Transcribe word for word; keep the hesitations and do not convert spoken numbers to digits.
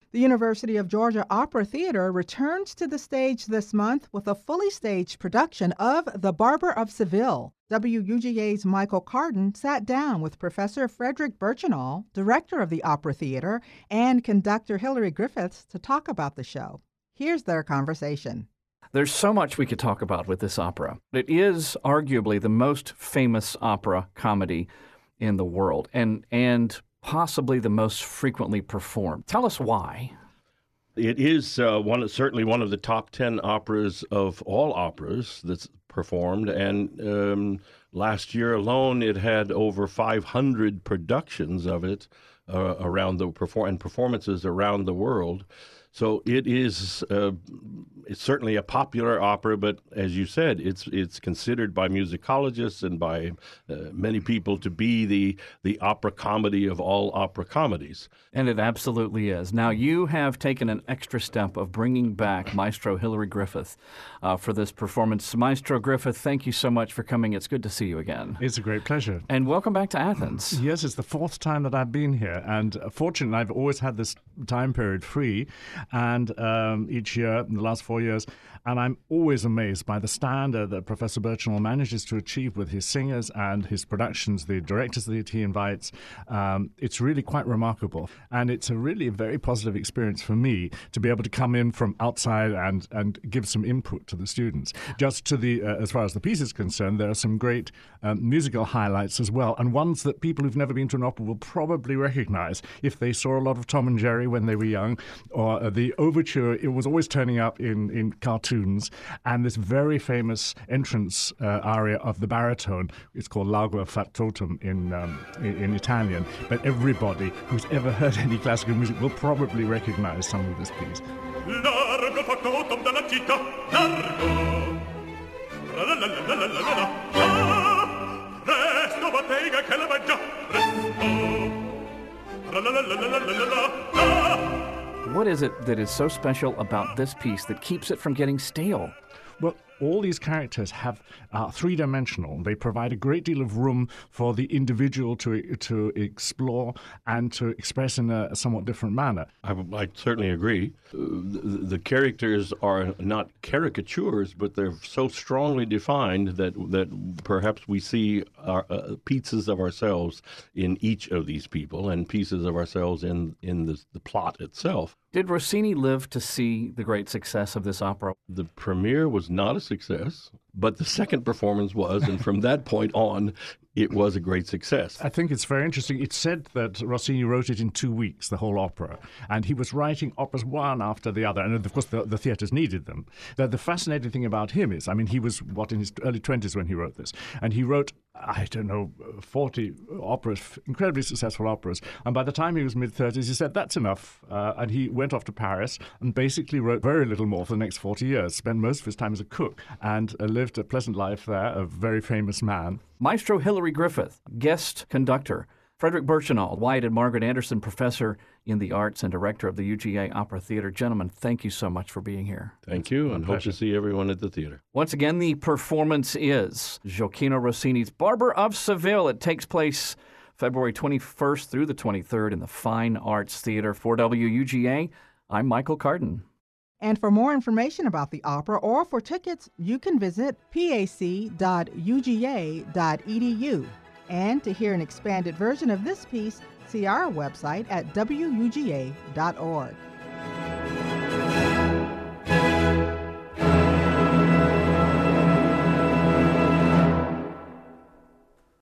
The University of Georgia Opera Theater returns to the stage this month with a fully staged production of The Barber of Seville. W U G A's Michael Carden sat down with Professor Frederick Birchenall, director of the Opera Theater, and conductor Hilary Griffiths to talk about the show. Here's their conversation. There's so much we could talk about with this opera. It is arguably the most famous opera comedy in the world, and and possibly the most frequently performed. Tell us why. It is uh, one certainly one of the top ten operas of all operas that's performed, and um, last year alone it had over five hundred productions of it uh, around the perform and performances around the world. So it is uh, it's certainly a popular opera, but as you said, it's it's considered by musicologists and by uh, many people to be the the opera comedy of all opera comedies. And it absolutely is. Now, you have taken an extra step of bringing back Maestro Hilary Griffith uh, for this performance. Maestro Griffith, thank you so much for coming. It's good to see you again. It's a great pleasure. And welcome back to Athens. Yes, it's the fourth time that I've been here, and fortunately, I've always had this time period free. And um, each year, in the last four years, and I'm always amazed by the standard that Professor Birchenall manages to achieve with his singers and his productions, the directors that he invites. Um, it's really quite remarkable. And it's a really very positive experience for me to be able to come in from outside and, and give some input to the students. Just to the, uh, as far as the piece is concerned, there are some great um, musical highlights as well, and ones that people who've never been to an opera will probably recognize if they saw a lot of Tom and Jerry when they were young, or uh, the overture. It was always turning up in, in cartoons. And this very famous entrance uh, aria of the baritone, it's called Largo Factotum in, um, in, in Italian, but everybody who's ever heard any classical music will probably recognize some of this piece. Largo factotum della città, largo. La la la la la la la la. Presto bottega che la va già, presto. La la la la la la la la. What is it that is so special about this piece that keeps it from getting stale? Well, all these characters have uh, three-dimensional. They provide a great deal of room for the individual to to explore and to express in a somewhat different manner. I, I certainly agree. Uh, the, the characters are not caricatures, but they're so strongly defined that that perhaps we see our, uh, pieces of ourselves in each of these people and pieces of ourselves in, in the, the plot itself. Did Rossini live to see the great success of this opera? The premiere was not a success, but the second performance was, and from that point on, it was a great success. I think it's very interesting. It's said that Rossini wrote it in two weeks, the whole opera, and he was writing operas one after the other, and of course the, the theatres needed them. The, the fascinating thing about him is, I mean, he was, what, in his early twenties when he wrote this, and he wrote, I don't know, forty operas, incredibly successful operas, and by the time he was mid-thirties, he said, that's enough, uh, and he went off to Paris and basically wrote very little more for the next forty years, spent most of his time as a cook, and uh, lived a pleasant life there, a very famous man. Maestro Hilary Griffith, guest conductor. Frederick Birchenall, Wyatt and Margaret Anderson Professor in the Arts and Director of the U G A Opera Theater. Gentlemen, thank you so much for being here. Thank you, and hope to see everyone at the theater. Once again, the performance is Gioacchino Rossini's Barber of Seville. It takes place February twenty-first through the twenty-third in the Fine Arts Theater. For W U G A, I'm Michael Carden. And for more information about the opera or for tickets, you can visit p a c dot u g a dot e d u. And to hear an expanded version of this piece, see our website at w u g a dot org.